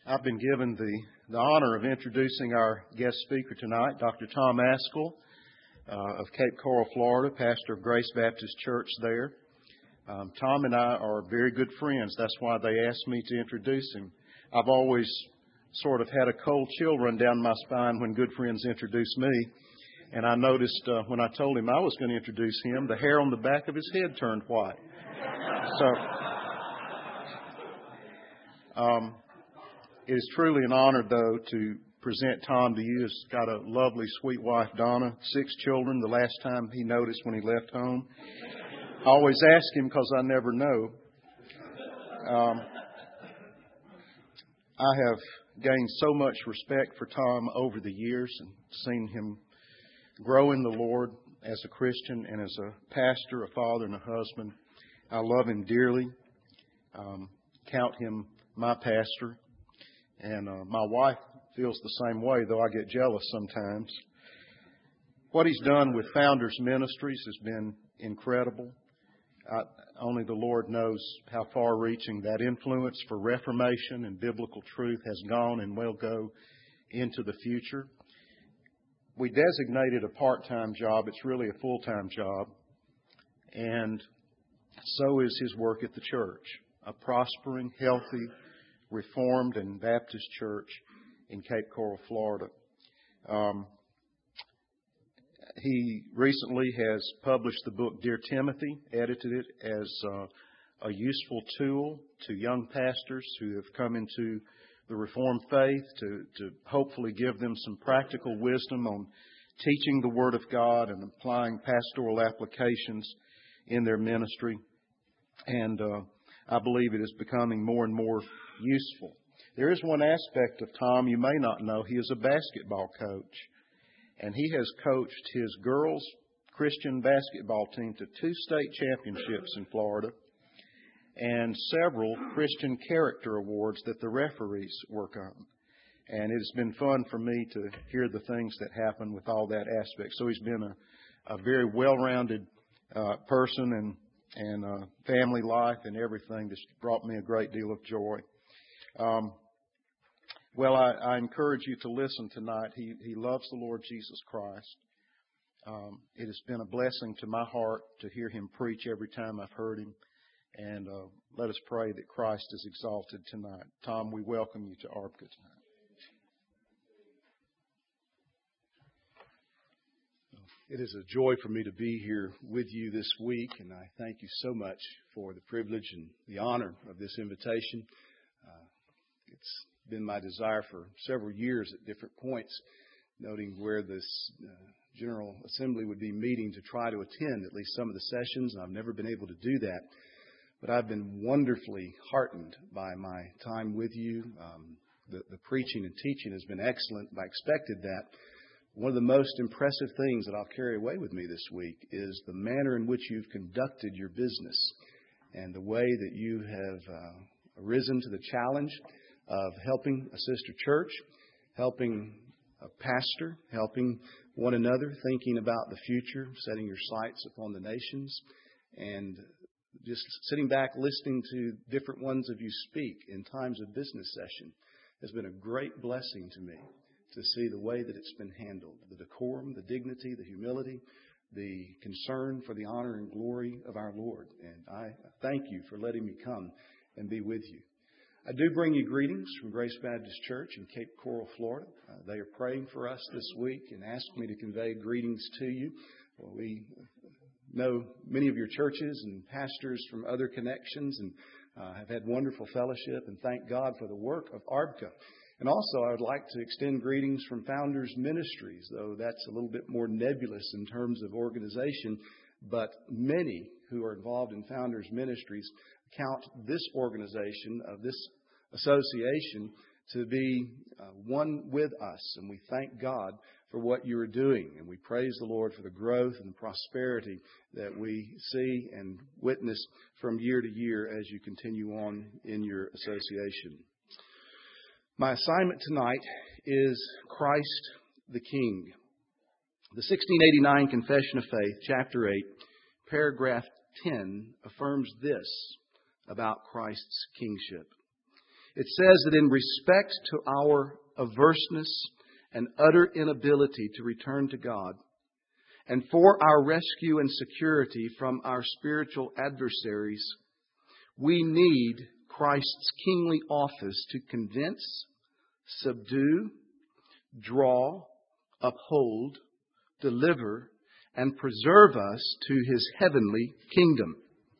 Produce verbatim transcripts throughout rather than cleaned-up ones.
I've been given the, the honor of introducing our guest speaker tonight, Doctor Tom Ascol uh, of Cape Coral, Florida, pastor of Grace Baptist Church there. Um, Tom and I are very good friends. That's why they asked me to introduce him. I've always sort of had a cold chill run down my spine when good friends introduce me. And I noticed uh, when I told him I was going to introduce him, the hair on the back of his head turned white. So, um, it is truly an honor, though, to present Tom to you. He's got a lovely, sweet wife, Donna, six children, the last time he noticed when he left home. I always ask him because I never know. Um, I have gained so much respect for Tom over the years and seen him grow in the Lord as a Christian and as a pastor, a father, and a husband. I love him dearly. Um, count him my pastor. And uh, my wife feels the same way, though I get jealous sometimes. What he's done with Founders Ministries has been incredible. I, only the Lord knows how far-reaching that influence for reformation and biblical truth has gone and will go into the future. We designated a part-time job. It's really a full-time job. And so is his work at the church, a prospering, healthy, Reformed and Baptist church in Cape Coral, Florida. Um, he recently has published the book Dear Timothy, edited it as uh, a useful tool to young pastors who have come into the Reformed faith to, to hopefully give them some practical wisdom on teaching the Word of God and applying pastoral applications in their ministry. And uh, I believe it is becoming more and more useful. There is one aspect of Tom you may not know. He is a basketball coach, and he has coached his girls' Christian basketball team to two state championships in Florida and several Christian character awards that the referees work on. And it has been fun for me to hear the things that happen with all that aspect. So he's been a, a very well-rounded uh, person and and uh, family life and everything that's brought me a great deal of joy. Um, well, I, I encourage you to listen tonight. He, he loves the Lord Jesus Christ. Um, it has been a blessing to my heart to hear him preach every time I've heard him. And uh, let us pray that Christ is exalted tonight. Tom, we welcome you to A R B C A tonight. It is a joy for me to be here with you this week, and I thank you so much for the privilege and the honor of this invitation. Uh, it's been my desire for several years at different points, noting where this uh, General Assembly would be meeting to try to attend at least some of the sessions, and I've never been able to do that. But I've been wonderfully heartened by my time with you. Um, the, the preaching and teaching has been excellent. I expected that. One of the most impressive things that I'll carry away with me this week is the manner in which you've conducted your business and the way that you have uh, risen to the challenge of helping a sister church, helping a pastor, helping one another, thinking about the future, setting your sights upon the nations, and just sitting back listening to different ones of you speak in times of business session has been a great blessing to me. To see the way that it's been handled, the decorum, the dignity, the humility, the concern for the honor and glory of our Lord. And I thank you for letting me come and be with you. I do bring you greetings from Grace Baptist Church in Cape Coral, Florida. Uh, they are praying for us this week and asked me to convey greetings to you. Well, we know many of your churches and pastors from other connections and uh, have had wonderful fellowship, and thank God for the work of A R B C A. And also, I would like to extend greetings from Founders Ministries, though that's a little bit more nebulous in terms of organization. But many who are involved in Founders Ministries count this organization, of this association, to be uh, one with us. And we thank God for what you are doing. And we praise the Lord for the growth and the prosperity that we see and witness from year to year as you continue on in your association. My assignment tonight is Christ the King. The sixteen eighty-nine Confession of Faith, Chapter eight, paragraph ten, affirms this about Christ's kingship. It says that in respect to our averseness and utter inability to return to God, and for our rescue and security from our spiritual adversaries, we need Christ's kingly office to convince, subdue, draw, uphold, deliver, and preserve us to His heavenly kingdom.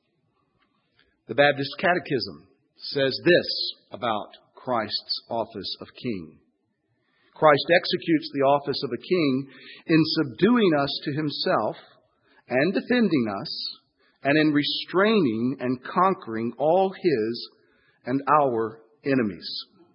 The Baptist Catechism says this about Christ's office of King. Christ executes the office of a king in subduing us to Himself and defending us, and in restraining and conquering all His and our enemies.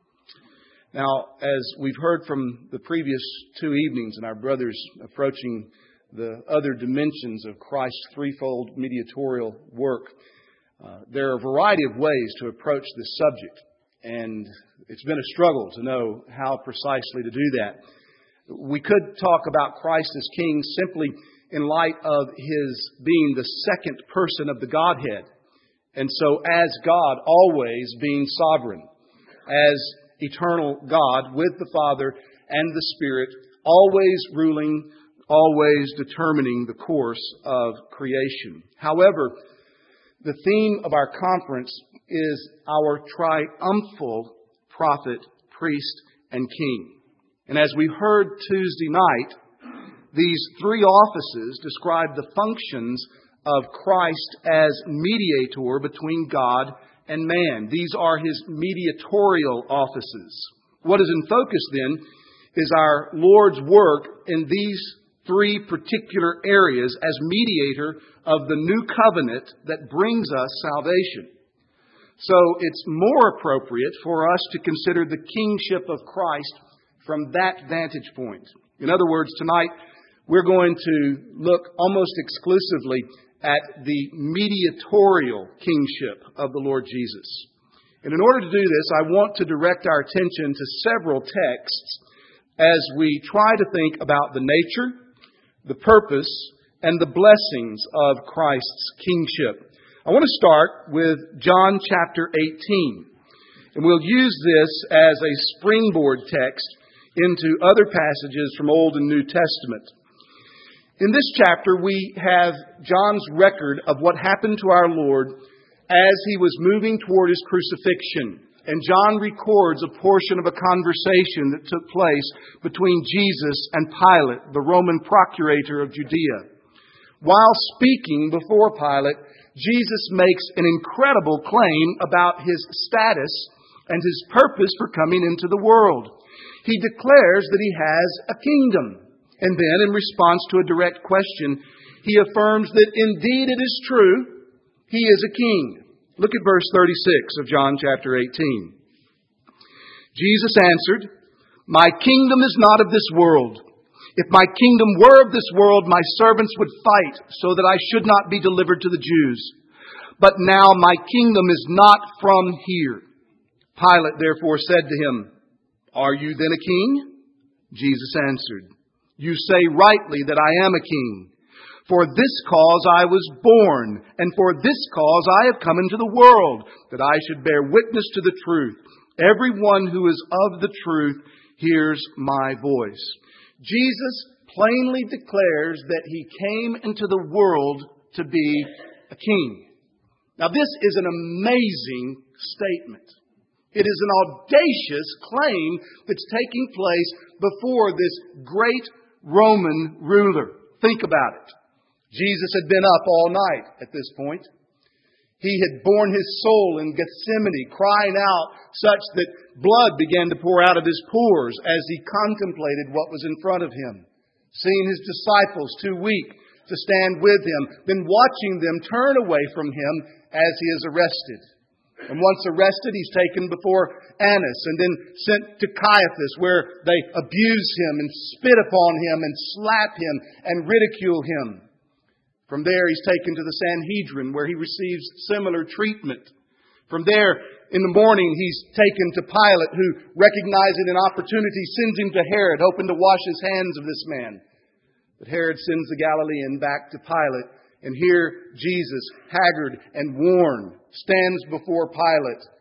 Now, as we've heard from the previous two evenings and our brothers approaching the other dimensions of Christ's threefold mediatorial work, uh, there are a variety of ways to approach this subject. And it's been a struggle to know how precisely to do that. We could talk about Christ as King simply in light of His being the second person of the Godhead. And so as God, always being sovereign, as eternal God with the Father and the Spirit, always ruling, always determining the course of creation. However, the theme of our conference is our triumphal prophet, priest, and king. And as we heard Tuesday night, these three offices describe the functions of Christ as mediator between God and man. These are His mediatorial offices. What is in focus then is our Lord's work in these three particular areas as mediator of the new covenant that brings us salvation. So it's more appropriate for us to consider the kingship of Christ from that vantage point. In other words, tonight we're going to look almost exclusively at the mediatorial kingship of the Lord Jesus. And in order to do this, I want to direct our attention to several texts as we try to think about the nature, the purpose, and the blessings of Christ's kingship. I want to start with John chapter eighteen. And we'll use this as a springboard text into other passages from Old and New Testament. In this chapter, we have John's record of what happened to our Lord as He was moving toward His crucifixion. And John records a portion of a conversation that took place between Jesus and Pilate, the Roman procurator of Judea. While speaking before Pilate, Jesus makes an incredible claim about His status and His purpose for coming into the world. He declares that He has a kingdom. And then, in response to a direct question, He affirms that indeed it is true, He is a king. Look at verse thirty-six of John chapter eighteen. Jesus answered, "My kingdom is not of this world. If my kingdom were of this world, my servants would fight so that I should not be delivered to the Jews. But now my kingdom is not from here." Pilate therefore said to Him, "Are you then a king?" Jesus answered, "You say rightly that I am a king. For this cause I was born, and for this cause I have come into the world, that I should bear witness to the truth. Everyone who is of the truth hears my voice." Jesus plainly declares that He came into the world to be a king. Now, this is an amazing statement. It is an audacious claim that's taking place before this great Roman ruler. Think about it. Jesus had been up all night at this point. He had borne His soul in Gethsemane, crying out such that blood began to pour out of His pores as He contemplated what was in front of Him. Seeing His disciples too weak to stand with Him, then watching them turn away from Him as He is arrested. And once arrested, He's taken before Annas and then sent to Caiaphas, where they abuse Him and spit upon Him and slap Him and ridicule Him. From there, He's taken to the Sanhedrin, where He receives similar treatment. From there, in the morning, He's taken to Pilate, who, recognizing an opportunity, sends Him to Herod, hoping to wash his hands of this man. But Herod sends the Galilean back to Pilate. And here, Jesus, haggard and worn, stands before Pilate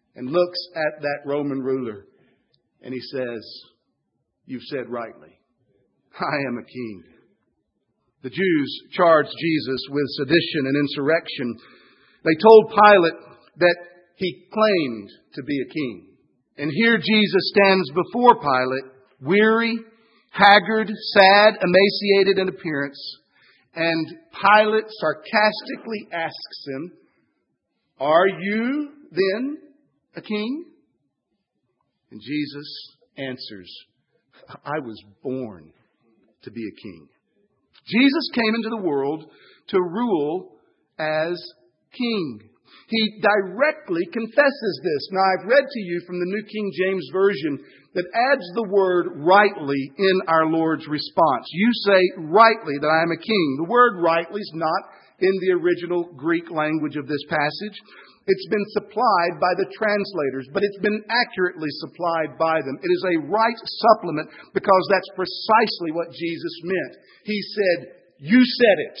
and looks at that Roman ruler and he says, "You've said rightly. I am a king." The Jews charged Jesus with sedition and insurrection. They told Pilate that he claimed to be a king. And here Jesus stands before Pilate, weary, haggard, sad, emaciated in appearance. And Pilate sarcastically asks him, "Are you then a king?" And Jesus answers, "I was born to be a king." Jesus came into the world to rule as king. He directly confesses this. Now, I've read to you from the New King James Version that adds the word "rightly" in our Lord's response. "You say rightly that I am a king." The word "rightly" is not in the original Greek language of this passage. It's been supplied by the translators, but it's been accurately supplied by them. It is a right supplement because that's precisely what Jesus meant. He said, "You said it.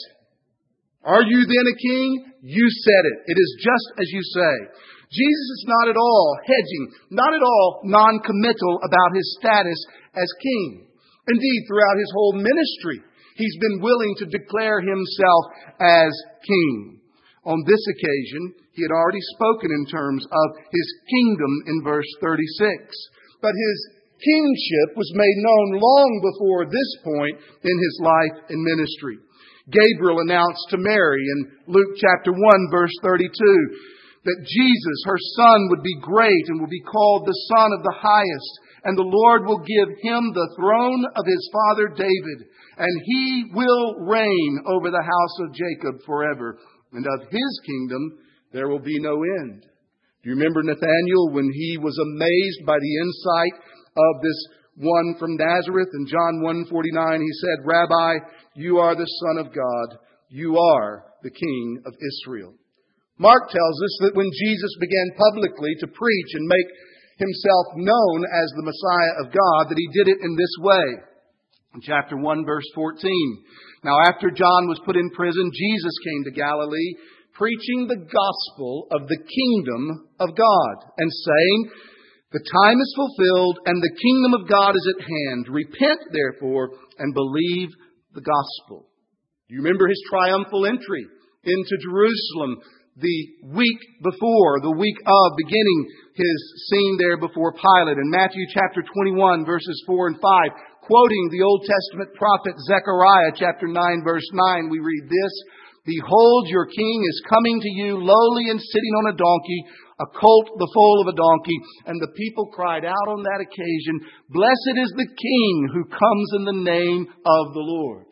Are you then a king? You said it. It is just as you say." Jesus is not at all hedging, not at all non-committal about his status as king. Indeed, throughout his whole ministry, he's been willing to declare himself as king. On this occasion, he had already spoken in terms of his kingdom in verse thirty-six. But his kingship was made known long before this point in his life and ministry. Gabriel announced to Mary in Luke chapter one, verse thirty-two, that Jesus, her son, would be great and will be called the Son of the Highest. And the Lord will give him the throne of his father David, and he will reign over the house of Jacob forever. And of his kingdom there will be no end. Do you remember Nathanael when he was amazed by the insight of this one from Nazareth? In John one forty-nine, he said, "Rabbi, you are the Son of God. You are the King of Israel." Mark tells us that when Jesus began publicly to preach and make himself known as the Messiah of God, that he did it in this way. In chapter one, verse fourteen, "Now after John was put in prison, Jesus came to Galilee, preaching the gospel of the kingdom of God, and saying, 'The time is fulfilled, and the kingdom of God is at hand. Repent, therefore, and believe the gospel.'" You remember his triumphal entry into Jerusalem the week before, the week of, beginning his scene there before Pilate. In Matthew chapter twenty-one, verses four and five, quoting the Old Testament prophet Zechariah chapter nine, verse nine, we read this, "Behold, your king is coming to you, lowly and sitting on a donkey, a colt, the foal of a donkey." And the people cried out on that occasion, "Blessed is the King who comes in the name of the Lord."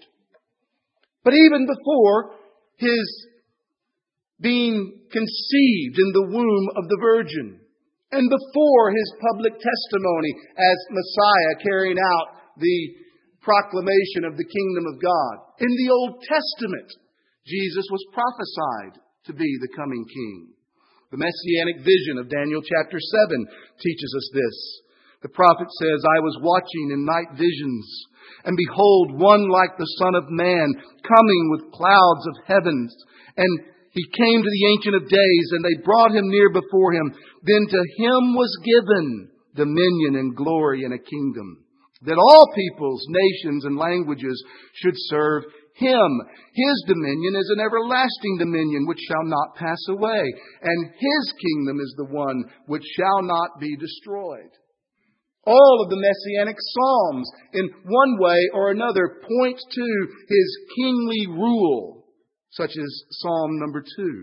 But even before his being conceived in the womb of the Virgin, and before his public testimony as Messiah, carrying out the proclamation of the kingdom of God, in the Old Testament, Jesus was prophesied to be the coming king. The Messianic vision of Daniel chapter seven teaches us this. The prophet says, "I was watching in night visions, and behold, one like the Son of Man, coming with clouds of heavens. And he came to the Ancient of Days, and they brought him near before him. Then to him was given dominion and glory and a kingdom, that all peoples, nations, and languages should serve him. His dominion is an everlasting dominion which shall not pass away, and his kingdom is the one which shall not be destroyed." All of the Messianic Psalms, in one way or another, point to his kingly rule, such as Psalm number two.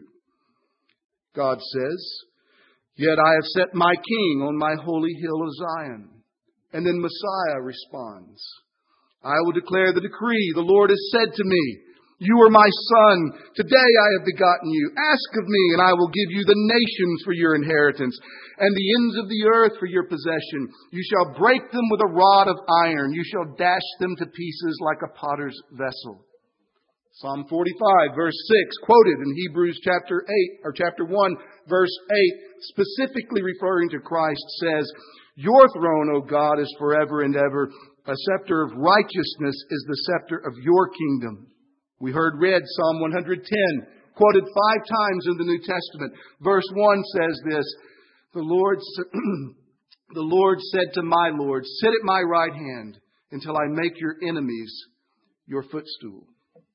God says, "Yet I have set my king on my holy hill of Zion." And then Messiah responds, "I will declare the decree. The Lord has said to me, you are my son. Today I have begotten you. Ask of me, and I will give you the nations for your inheritance, and the ends of the earth for your possession. You shall break them with a rod of iron. You shall dash them to pieces like a potter's vessel." Psalm forty-five, verse six, quoted in Hebrews chapter eight, or chapter one, verse eight, specifically referring to Christ, says, "Your throne, O God, is forever and ever. A scepter of righteousness is the scepter of your kingdom." We heard read Psalm one hundred ten, quoted five times in the New Testament. Verse one says this, The Lord, the Lord said to my Lord, sit at my right hand until I make your enemies your footstool.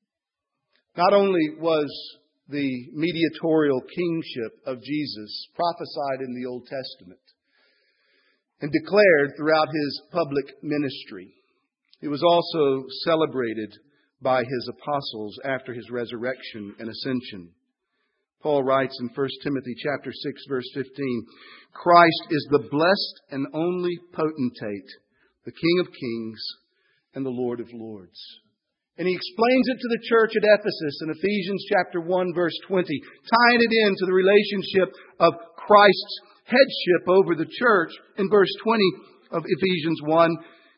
Not only was the mediatorial kingship of Jesus prophesied in the Old Testament and declared throughout His public ministry, it was also celebrated by His apostles after His resurrection and ascension. Paul writes in First Timothy chapter six, verse fifteen, Christ is the blessed and only potentate, the King of kings and the Lord of lords. And he explains it to the church at Ephesus in Ephesians chapter one, verse twenty, tying it into the relationship of Christ's headship over the church in verse twenty of Ephesians one.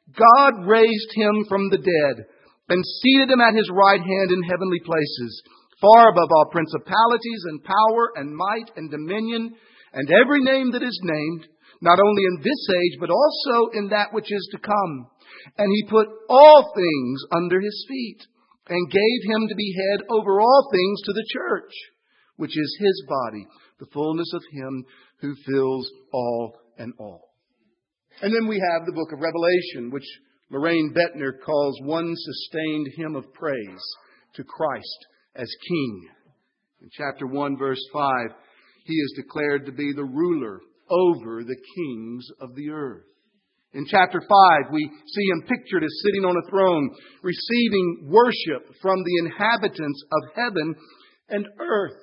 God raised Him from the dead and seated Him at His right hand in heavenly places, far above all principalities and power and might and dominion and every name that is named, not only in this age, but also in that which is to come. And He put all things under His feet and gave Him to be head over all things to the church, which is His body, the fullness of Him who fills all and all. And then we have the book of Revelation, which Lorraine Bettner calls one sustained hymn of praise to Christ as King. In chapter one, verse five, He is declared to be the ruler over the kings of the earth. In chapter five, we see Him pictured as sitting on a throne, receiving worship from the inhabitants of heaven and earth.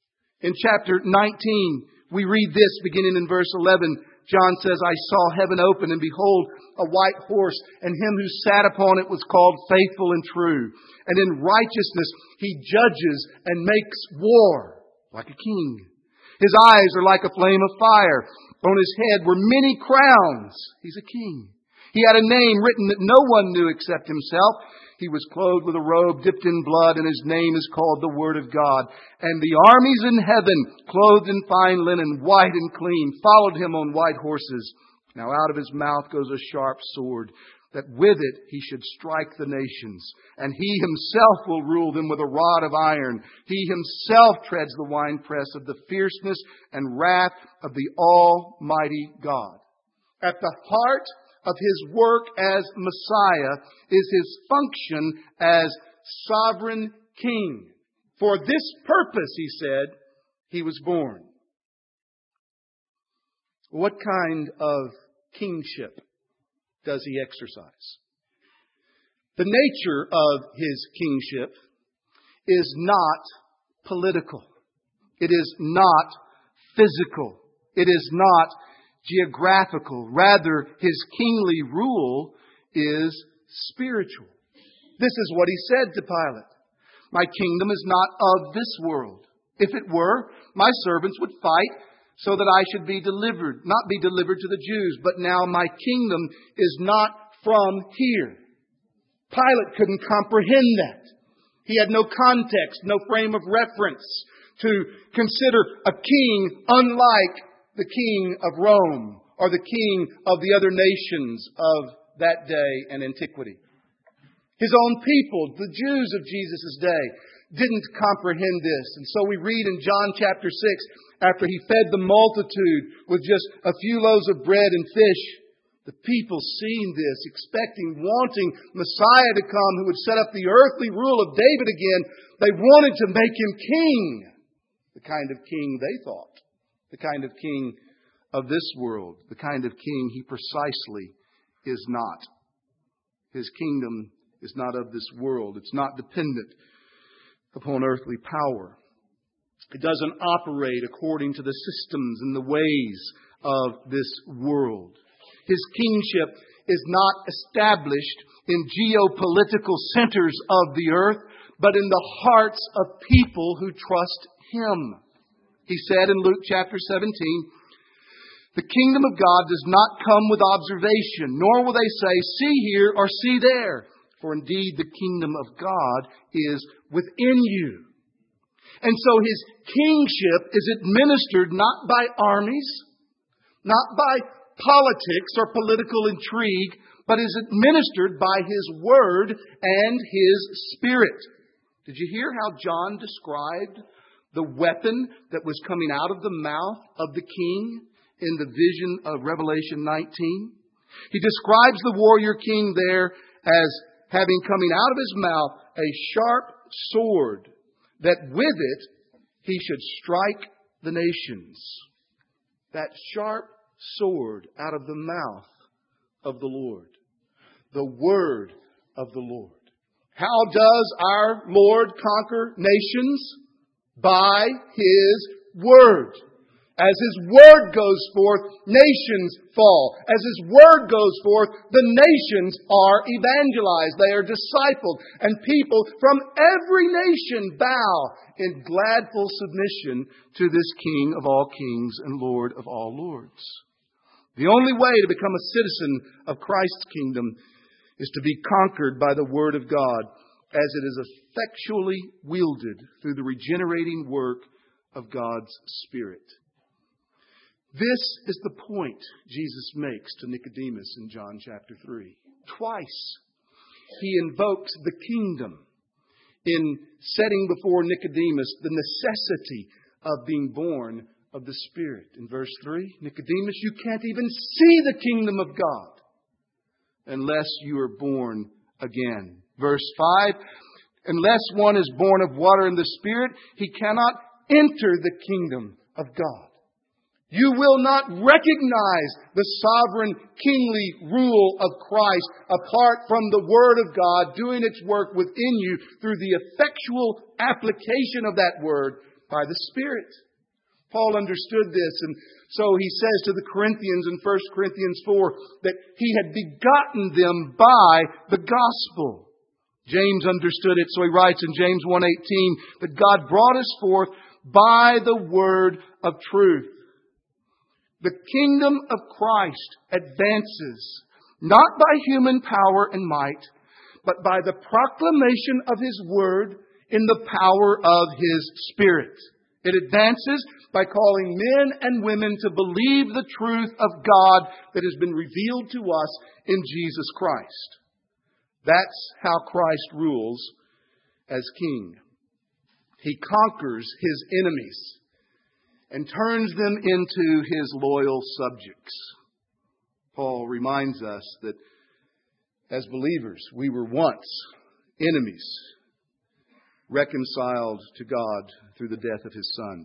In chapter nineteen, we read this beginning in verse eleven. John says, I saw heaven open, and behold, a white horse, and Him who sat upon it was called Faithful and True. And in righteousness He judges and makes war like a king. His eyes are like a flame of fire. On His head were many crowns. He's a king. He had a name written that no one knew except Himself. He was clothed with a robe dipped in blood, and His name is called the Word of God. And the armies in heaven, clothed in fine linen, white and clean, followed Him on white horses. Now out of His mouth goes a sharp sword, that with it He should strike the nations. And He Himself will rule them with a rod of iron. He Himself treads the winepress of the fierceness and wrath of the Almighty God. At the heart of His work as Messiah is His function as sovereign king. For this purpose, He said, He was born. What kind of kingship does He exercise? The nature of His kingship is not political. It is not physical. It is not geographical. Rather, His kingly rule is spiritual. This is what He said to Pilate. My kingdom is not of this world. If it were, my servants would fight so that I should be delivered, not be delivered to the Jews. But now my kingdom is not from here. Pilate couldn't comprehend that. He had no context, no frame of reference to consider a king unlike the king of Rome or the king of the other nations of that day and antiquity. His own people, the Jews of Jesus' day, didn't comprehend this. And so we read in John chapter six, after He fed the multitude with just a few loaves of bread and fish, the people seeing this, expecting, wanting Messiah to come who would set up the earthly rule of David again, they wanted to make Him king. The kind of king they thought. The kind of king of this world. The kind of king He precisely is not. His kingdom is not of this world. It's not dependent upon earthly power. It doesn't operate according to the systems and the ways of this world. His kingship is not established in geopolitical centers of the earth, but in the hearts of people who trust Him. He said in Luke chapter seventeen, the kingdom of God does not come with observation, nor will they say, see here or see there. For indeed the kingdom of God is within you. And so His kingship is administered not by armies, not by politics or political intrigue, but is administered by His Word and His Spirit. Did you hear how John described the weapon that was coming out of the mouth of the king in the vision of Revelation nineteen. He describes the warrior king there as having coming out of his mouth a sharp sword, that with it he should strike the nations. That sharp sword out of the mouth of the Lord. The word of the Lord. How does our Lord conquer nations? By His word. As His word goes forth, nations fall. As His word goes forth, the nations are evangelized. They are discipled. And people from every nation bow in gladful submission to this King of all kings and Lord of all lords. The only way to become a citizen of Christ's kingdom is to be conquered by the word of God, as it is effectually wielded through the regenerating work of God's Spirit. This is the point Jesus makes to Nicodemus in John chapter three. Twice He invokes the kingdom in setting before Nicodemus the necessity of being born of the Spirit. In verse three, Nicodemus, you can't even see the kingdom of God unless you are born again. Verse five, unless one is born of water and the Spirit, he cannot enter the kingdom of God. You will not recognize the sovereign kingly rule of Christ apart from the Word of God doing its work within you through the effectual application of that Word by the Spirit. Paul understood this, and so he says to the Corinthians in First Corinthians four that he had begotten them by the gospel. James understood it, so he writes in James one eighteen that God brought us forth by the word of truth. The kingdom of Christ advances not by human power and might, but by the proclamation of His word in the power of His Spirit. It advances by calling men and women to believe the truth of God that has been revealed to us in Jesus Christ. That's how Christ rules as King. He conquers His enemies and turns them into His loyal subjects. Paul reminds us that as believers, we were once enemies, reconciled to God through the death of His Son.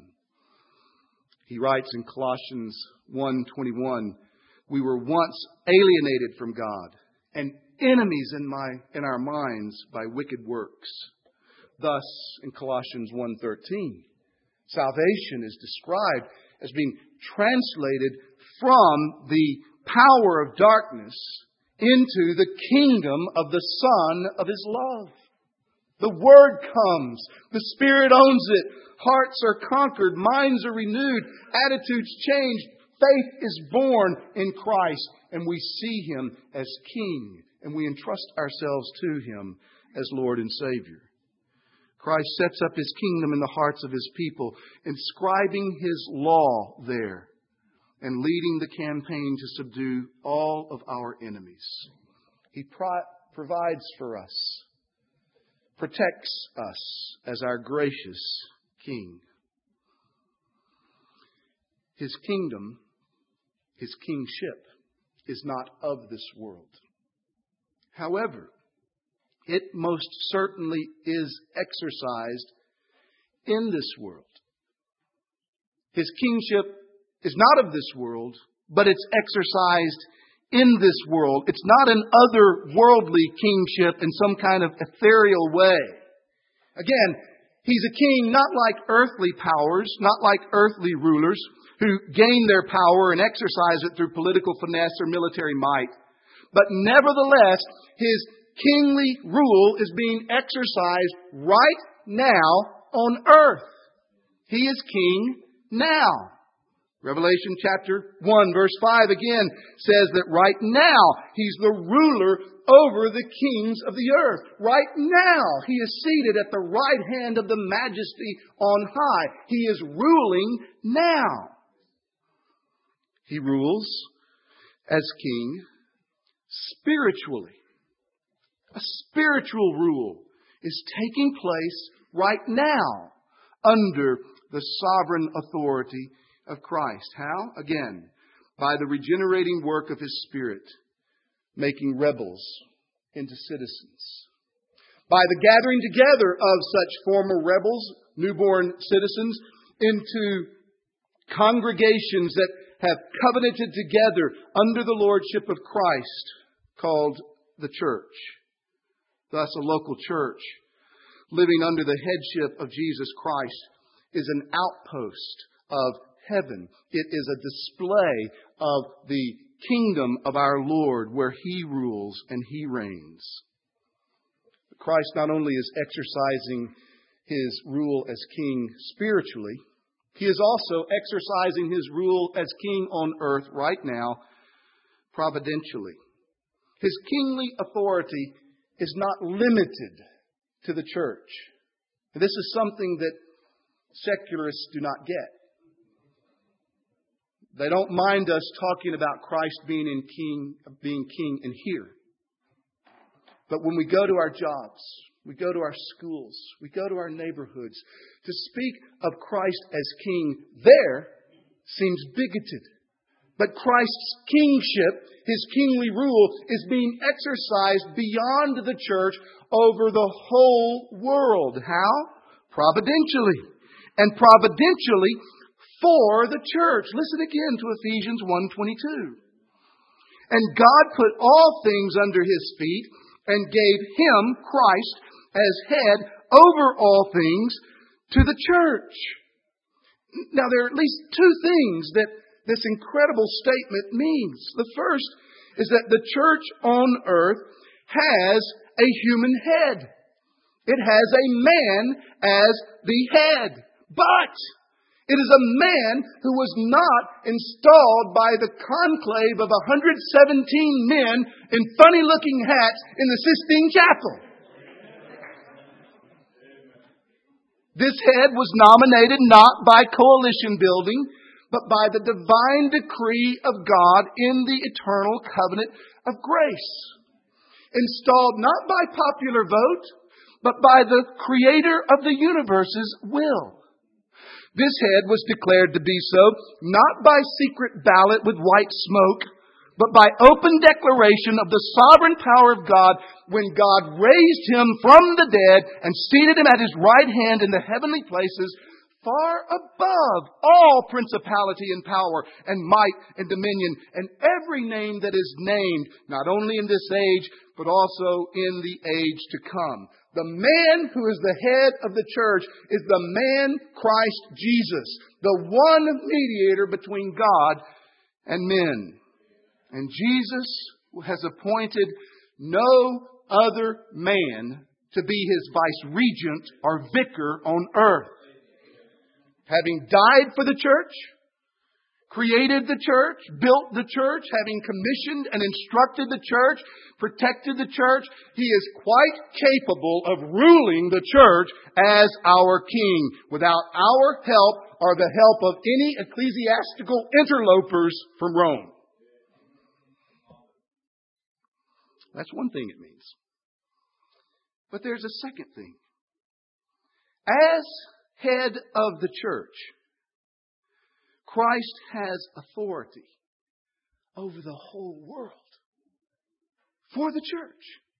He writes in Colossians one twenty-one, we were once alienated from God and enemies in my in our minds by wicked works. Thus, in Colossians one thirteen, salvation is described as being translated from the power of darkness into the kingdom of the Son of His love. The Word comes. The Spirit owns it. Hearts are conquered. Minds are renewed. Attitudes change. Faith is born in Christ. And we see Him as King. And we entrust ourselves to Him as Lord and Savior. Christ sets up His kingdom in the hearts of His people, inscribing His law there and leading the campaign to subdue all of our enemies. He pro- provides for us, protects us as our gracious King. His kingdom, His kingship, is not of this world. However, it most certainly is exercised in this world. His kingship is not of this world, but it's exercised in this world. It's not an otherworldly kingship in some kind of ethereal way. Again, He's a king not like earthly powers, not like earthly rulers who gain their power and exercise it through political finesse or military might. But nevertheless, His kingly rule is being exercised right now on earth. He is king now. Revelation chapter one verse five again says that right now He's the ruler over the kings of the earth. Right now He is seated at the right hand of the Majesty on high. He is ruling now. He rules as king spiritually. A spiritual rule is taking place right now under the sovereign authority of Christ. How? Again, by the regenerating work of His Spirit, making rebels into citizens. By the gathering together of such former rebels, newborn citizens, into congregations that have covenanted together under the lordship of Christ, called the church. Thus, a local church living under the headship of Jesus Christ is an outpost of heaven. It is a display of the kingdom of our Lord, where He rules and He reigns. Christ not only is exercising His rule as king spiritually, He is also exercising His rule as king on earth right now, providentially. His kingly authority is not limited to the church. This is something that secularists do not get. They don't mind us talking about Christ being in king, being king in here. But when we go to our jobs, we go to our schools, we go to our neighborhoods, to speak of Christ as king there seems bigoted. But Christ's kingship, His kingly rule, is being exercised beyond the church over the whole world. How? Providentially. And providentially for the church. Listen again to Ephesians one twenty-two. And God put all things under His feet and gave Him, Christ, as head over all things to the church. Now, there are at least two things that this incredible statement means. The first is that the church on earth has a human head. It has a man as the head. But it is a man who was not installed by the conclave of one hundred seventeen men in funny-looking hats in the Sistine Chapel. This head was nominated not by coalition building, but by the divine decree of God in the eternal covenant of grace. Installed not by popular vote, but by the Creator of the universe's will. This head was declared to be so, not by secret ballot with white smoke, but by open declaration of the sovereign power of God when God raised Him from the dead and seated Him at His right hand in the heavenly places, far above all principality and power and might and dominion and every name that is named, not only in this age, but also in the age to come. The man who is the head of the church is the man Christ Jesus, the one mediator between God and men. And Jesus has appointed no other man to be His vice-regent or vicar on earth. Having died for the church, created the church, built the church, having commissioned and instructed the church, protected the church, He is quite capable of ruling the church as our king without our help or the help of any ecclesiastical interlopers from Rome. That's one thing it means. But there's a second thing. As head of the church, Christ has authority over the whole world for the church.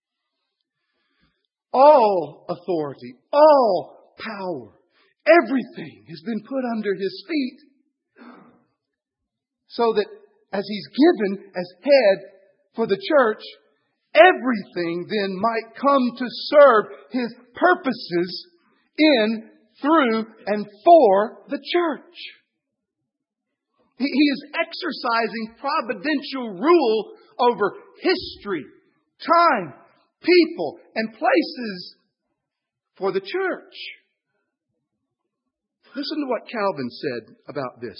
All authority, all power, everything has been put under His feet so that as He's given as head for the church, everything then might come to serve His purposes in, through, and for the church. He is exercising providential rule over history, time, people, and places for the church. Listen to what Calvin said about this.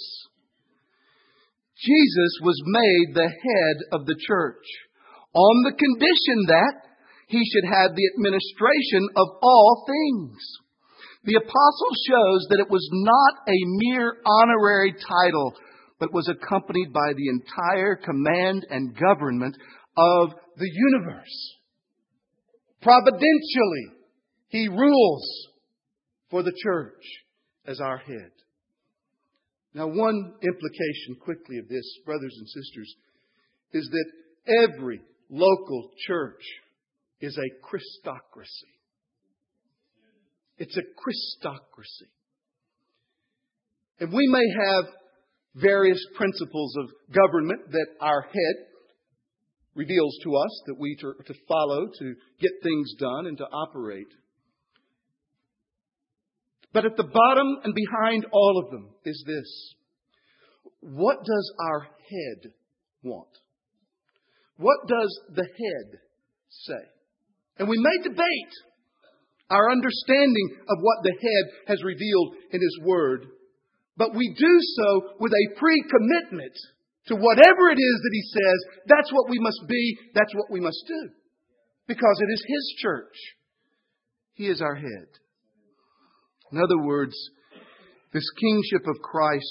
Jesus was made the head of the church on the condition that He should have the administration of all things. The apostle shows that it was not a mere honorary title, but was accompanied by the entire command and government of the universe. Providentially, He rules for the church as our head. Now, one implication quickly of this, brothers and sisters, is that every local church is a Christocracy. It's a Christocracy. And we may have various principles of government that our head reveals to us that we are to follow to get things done and to operate. But at the bottom and behind all of them is this. What does our head want? What does the head say? And we may debate our understanding of what the head has revealed in His Word, but we do so with a pre-commitment to whatever it is that He says, that's what we must be, that's what we must do. Because it is His church. He is our head. In other words, this kingship of Christ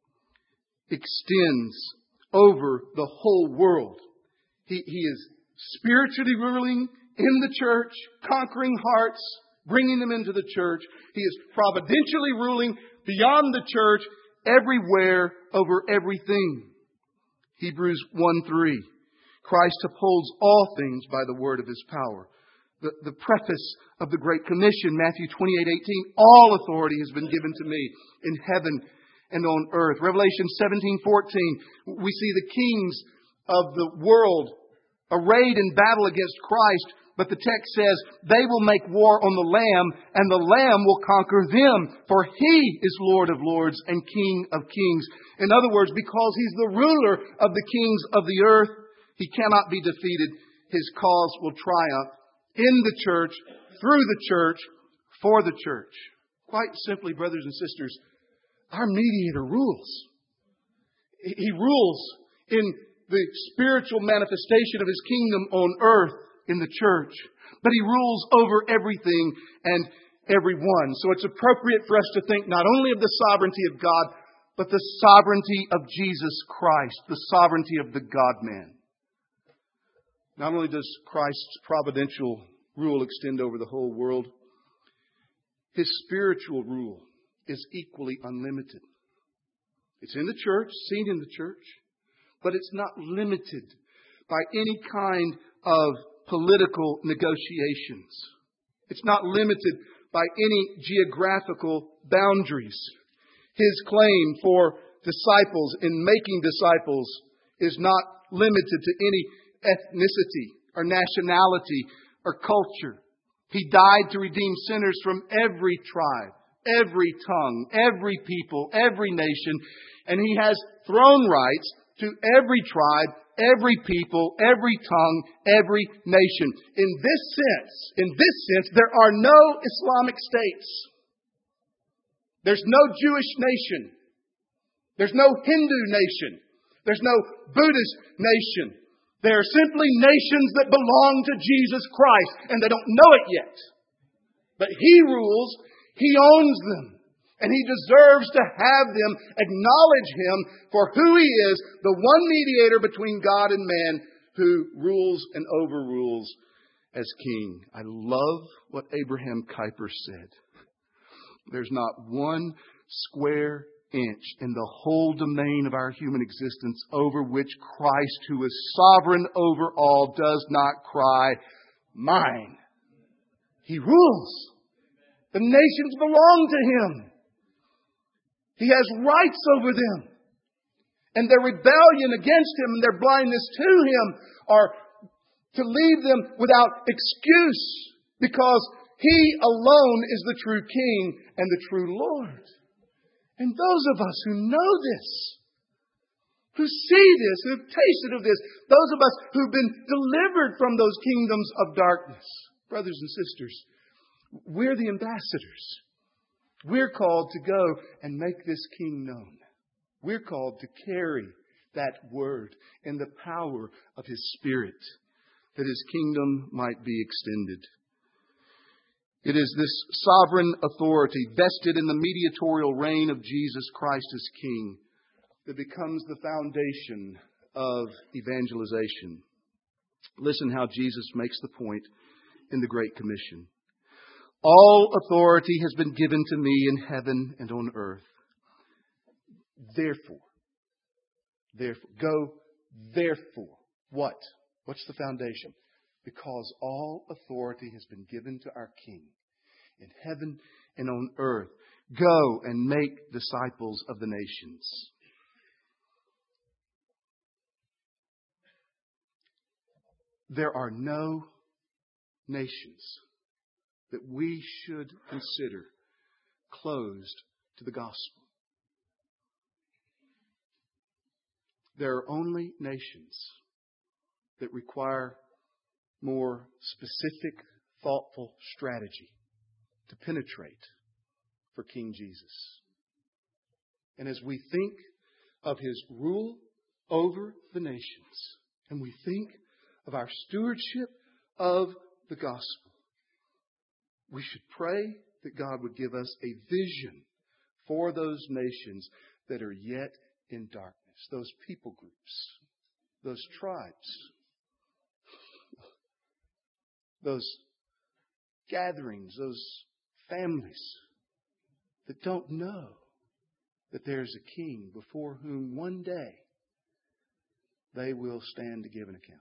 extends over the whole world. He, he is spiritually ruling in the church, conquering hearts, bringing them into the church. He is providentially ruling beyond the church, everywhere, over everything. Hebrews one three. Christ upholds all things by the word of His power. The, the preface of the Great Commission, Matthew twenty-eight eighteen. All authority has been given to me in heaven and on earth. Revelation seventeen fourteen. We see the kings of the world arrayed in battle against Christ. But the text says, they will make war on the Lamb, and the Lamb will conquer them, for He is Lord of lords and King of kings. In other words, because He's the ruler of the kings of the earth, He cannot be defeated. His cause will triumph in the church, through the church, for the church. Quite simply, brothers and sisters, our mediator rules. He rules in the spiritual manifestation of His kingdom on earth, in the church. But He rules over everything and everyone. So it's appropriate for us to think not only of the sovereignty of God, but the sovereignty of Jesus Christ, the sovereignty of the God-man. Not only does Christ's providential rule extend over the whole world, His spiritual rule is equally unlimited. It's in the church, seen in the church, but it's not limited by any kind of political negotiations. It's not limited by any geographical boundaries. His claim for disciples in making disciples is not limited to any ethnicity or nationality or culture. He died to redeem sinners from every tribe, every tongue, every people, every nation, and He has throne rights to every tribe, every people, every tongue, every nation. In this sense, in this sense, there are no Islamic states. There's no Jewish nation. There's no Hindu nation. There's no Buddhist nation. They are simply nations that belong to Jesus Christ, and they don't know it yet. But He rules, He owns them. And He deserves to have them acknowledge Him for who He is, the one mediator between God and man who rules and overrules as King. I love what Abraham Kuyper said. There's not one square inch in the whole domain of our human existence over which Christ, who is sovereign over all, does not cry, mine. He rules. The nations belong to Him. He has rights over them. And their rebellion against Him and their blindness to Him are to leave them without excuse, because He alone is the true King and the true Lord. And those of us who know this, who see this, who have tasted of this, those of us who've been delivered from those kingdoms of darkness, brothers and sisters, we're the ambassadors. We're called to go and make this King known. We're called to carry that word in the power of His Spirit, that His kingdom might be extended. It is this sovereign authority vested in the mediatorial reign of Jesus Christ as King that becomes the foundation of evangelization. Listen how Jesus makes the point in the Great Commission. All authority has been given to me in heaven and on earth. Therefore, therefore, go therefore. What? What's the foundation? Because all authority has been given to our King in heaven and on earth. Go and make disciples of the nations. There are no nations that we should consider closed to the gospel. There are only nations that require more specific, thoughtful strategy to penetrate for King Jesus. And as we think of His rule over the nations, and we think of our stewardship of the gospel, we should pray that God would give us a vision for those nations that are yet in darkness, those people groups, those tribes, those gatherings, those families that don't know that there's a King before whom one day they will stand to give an account.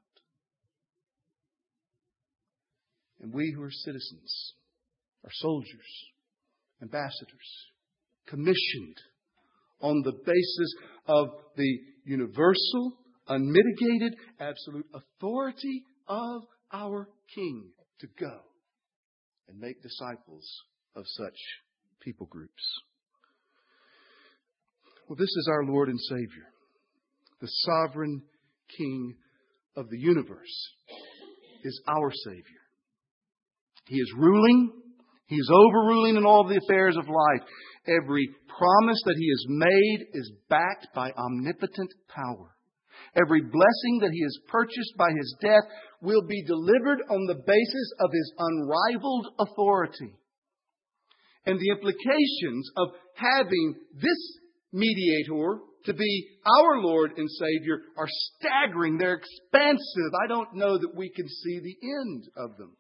And we who are citizens are soldiers, ambassadors, commissioned on the basis of the universal, unmitigated, absolute authority of our King to go and make disciples of such people groups. Well, this is our Lord and Savior, the sovereign King of the universe, is our Savior. He is ruling. He is overruling in all the affairs of life. Every promise that He has made is backed by omnipotent power. Every blessing that He has purchased by His death will be delivered on the basis of His unrivaled authority. And the implications of having this mediator to be our Lord and Savior are staggering. They're expansive. I don't know that we can see the end of them.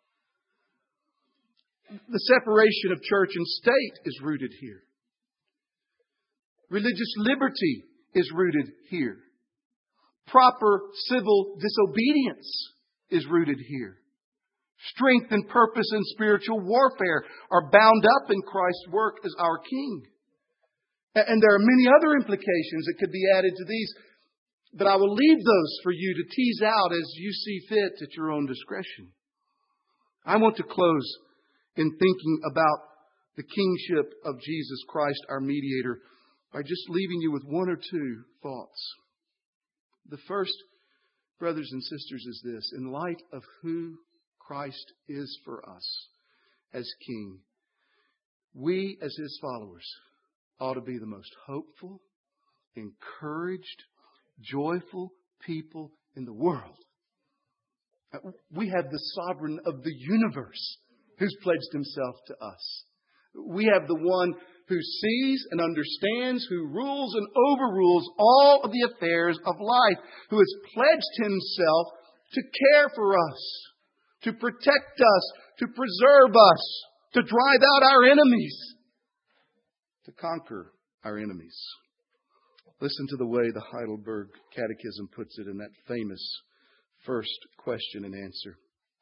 The separation of church and state is rooted here. Religious liberty is rooted here. Proper civil disobedience is rooted here. Strength and purpose in spiritual warfare are bound up in Christ's work as our King. And there are many other implications that could be added to these, but I will leave those for you to tease out as you see fit at your own discretion. I want to close in thinking about the kingship of Jesus Christ, our mediator, by just leaving you with one or two thoughts. The first, brothers and sisters, is this. In light of who Christ is for us as King, we as His followers ought to be the most hopeful, encouraged, joyful people in the world. We have the sovereign of the universe who's pledged Himself to us. We have the one who sees and understands, who rules and overrules all of the affairs of life, who has pledged Himself to care for us, to protect us, to preserve us, to drive out our enemies, to conquer our enemies. Listen to the way the Heidelberg Catechism puts it in that famous first question and answer.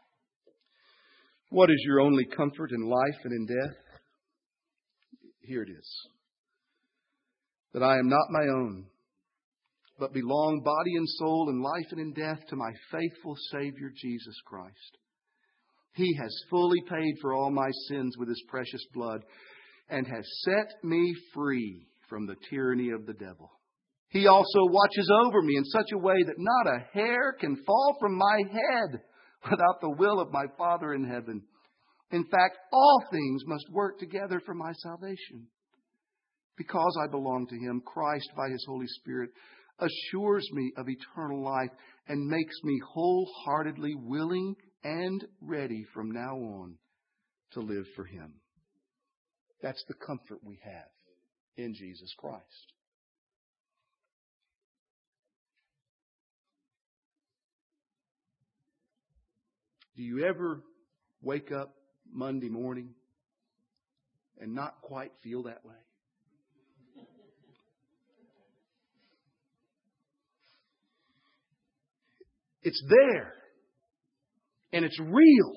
What is your only comfort in life and in death? Here it is. That I am not my own, but belong body and soul in life and in death to my faithful Savior Jesus Christ. He has fully paid for all my sins with His precious blood and has set me free from the tyranny of the devil. He also watches over me in such a way that not a hair can fall from my head without the will of my Father in heaven. In fact, all things must work together for my salvation. Because I belong to Him, Christ, by His Holy Spirit, assures me of eternal life and makes me wholeheartedly willing and ready from now on to live for Him. That's the comfort we have in Jesus Christ. Do you ever wake up Monday morning and not quite feel that way? It's there. And it's real.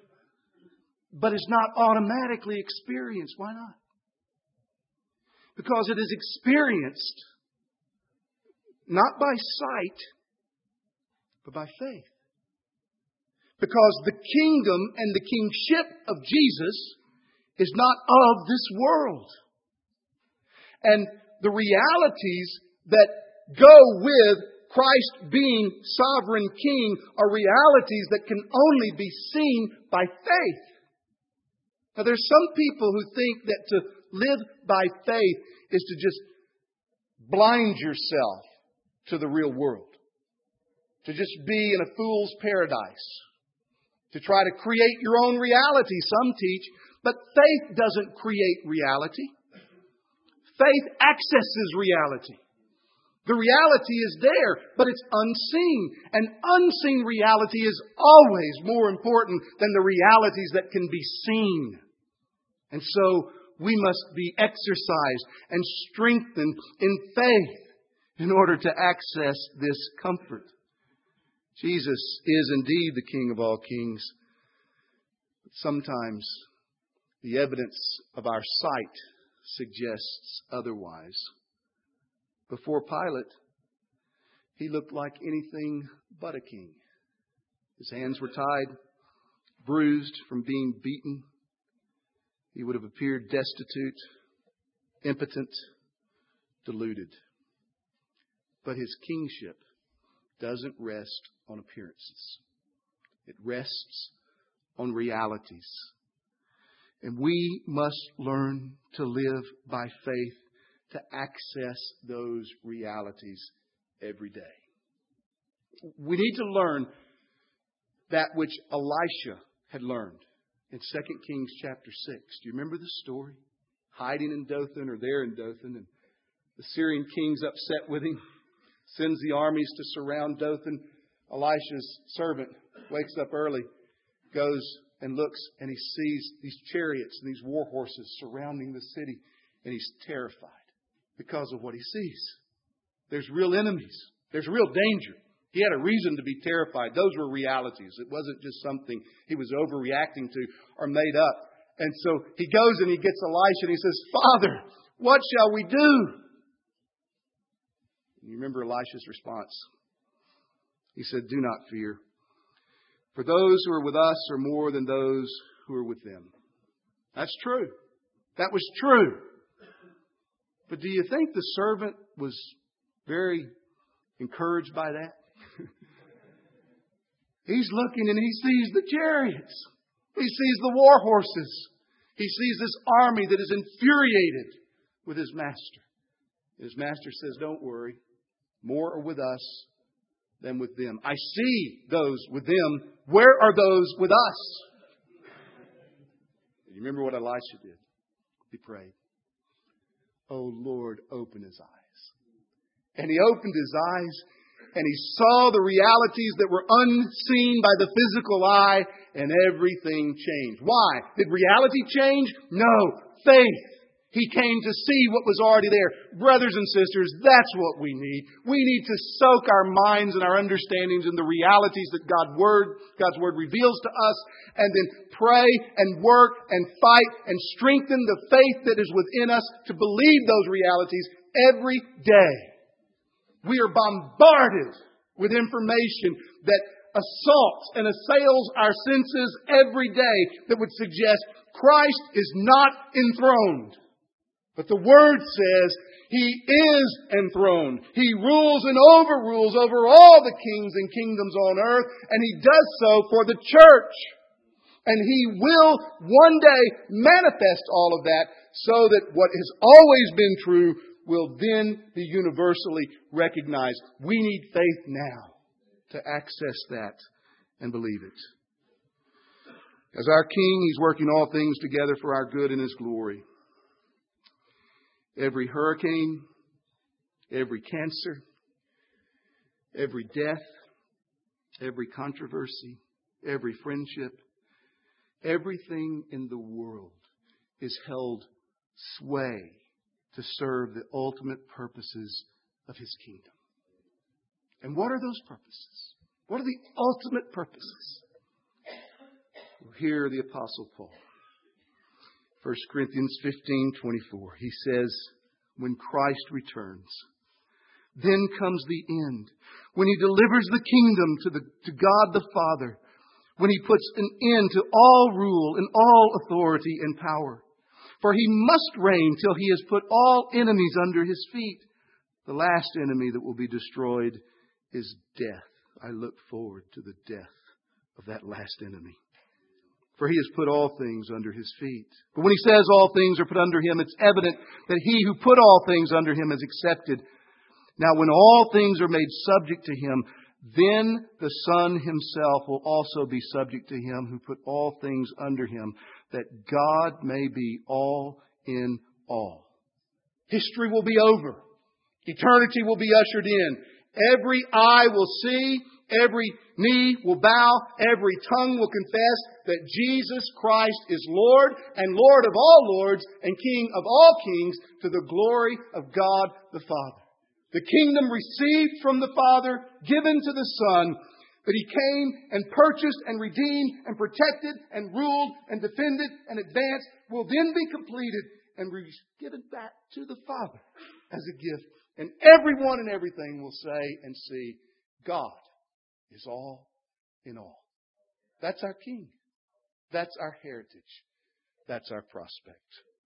But it's not automatically experienced. Why not? Because it is experienced not by sight, but by faith. Because the kingdom and the kingship of Jesus is not of this world. And the realities that go with Christ being sovereign king are realities that can only be seen by faith. Now, there's some people who think that to live by faith is to just blind yourself to the real world. To just be in a fool's paradise. To try to create your own reality, some teach. But faith doesn't create reality. Faith accesses reality. The reality is there, but it's unseen. And unseen reality is always more important than the realities that can be seen. And so we must be exercised and strengthened in faith in order to access this comfort. Jesus is indeed the King of all kings. But sometimes the evidence of our sight suggests otherwise. Before Pilate, he looked like anything but a king. His hands were tied, bruised from being beaten. He would have appeared destitute, impotent, deluded. But his kingship doesn't rest on appearances. It rests on realities. And we must learn to live by faith to access those realities every day. We need to learn that which Elisha had learned in Second Kings chapter six. Do you remember the story? Hiding in Dothan, or there in Dothan, and the Syrian king's upset with him, sends the armies to surround Dothan. Elisha's servant wakes up early, goes and looks, and he sees these chariots and these war horses surrounding the city, and he's terrified because of what he sees. There's real enemies. There's real danger. He had a reason to be terrified. Those were realities. It wasn't just something he was overreacting to or made up. And so he goes and he gets Elisha and he says, "Father, what shall we do?" You remember Elisha's response. He said, "Do not fear. For those who are with us are more than those who are with them." That's true. That was true. But do you think the servant was very encouraged by that? He's looking and he sees the chariots. He sees the war horses. He sees this army that is infuriated with his master. His master says, "Don't worry. More are with us than with them." I see those with them. Where are those with us? You remember what Elisha did? He prayed, "Oh Lord, open his eyes." And he opened his eyes and he saw the realities that were unseen by the physical eye, and everything changed. Why? Did reality change? No. Faith. He came to see what was already there. Brothers and sisters, that's what we need. We need to soak our minds and our understandings in the realities that God's Word, God's Word reveals to us, and then pray and work and fight and strengthen the faith that is within us to believe those realities every day. We are bombarded with information that assaults and assails our senses every day that would suggest Christ is not enthroned. But the Word says He is enthroned. He rules and overrules over all the kings and kingdoms on earth, and He does so for the church. And He will one day manifest all of that so that what has always been true will then be universally recognized. We need faith now to access that and believe it. As our King, He's working all things together for our good and His glory. Every hurricane, every cancer, every death, every controversy, every friendship, everything in the world is held sway to serve the ultimate purposes of His kingdom. And what are those purposes? What are the ultimate purposes? Well, here the Apostle Paul. First Corinthians fifteen twenty-four. He says, when Christ returns, then comes the end. When He delivers the kingdom to, the, to God the Father. When He puts an end to all rule and all authority and power. For He must reign till He has put all enemies under His feet. The last enemy that will be destroyed is death. I look forward to the death of that last enemy. For He has put all things under His feet. But when He says all things are put under Him, it's evident that He who put all things under Him is accepted. Now when all things are made subject to Him, then the Son Himself will also be subject to Him who put all things under Him, that God may be all in all. History will be over. Eternity will be ushered in. Every eye will see, every knee will bow, every tongue will confess that Jesus Christ is Lord and Lord of all lords and King of all kings, to the glory of God the Father. The kingdom received from the Father, given to the Son, that He came and purchased and redeemed and protected and ruled and defended and advanced, will then be completed and be given back to the Father as a gift. And everyone and everything will say and see, God is all in all. That's our King. That's our heritage. That's our prospect.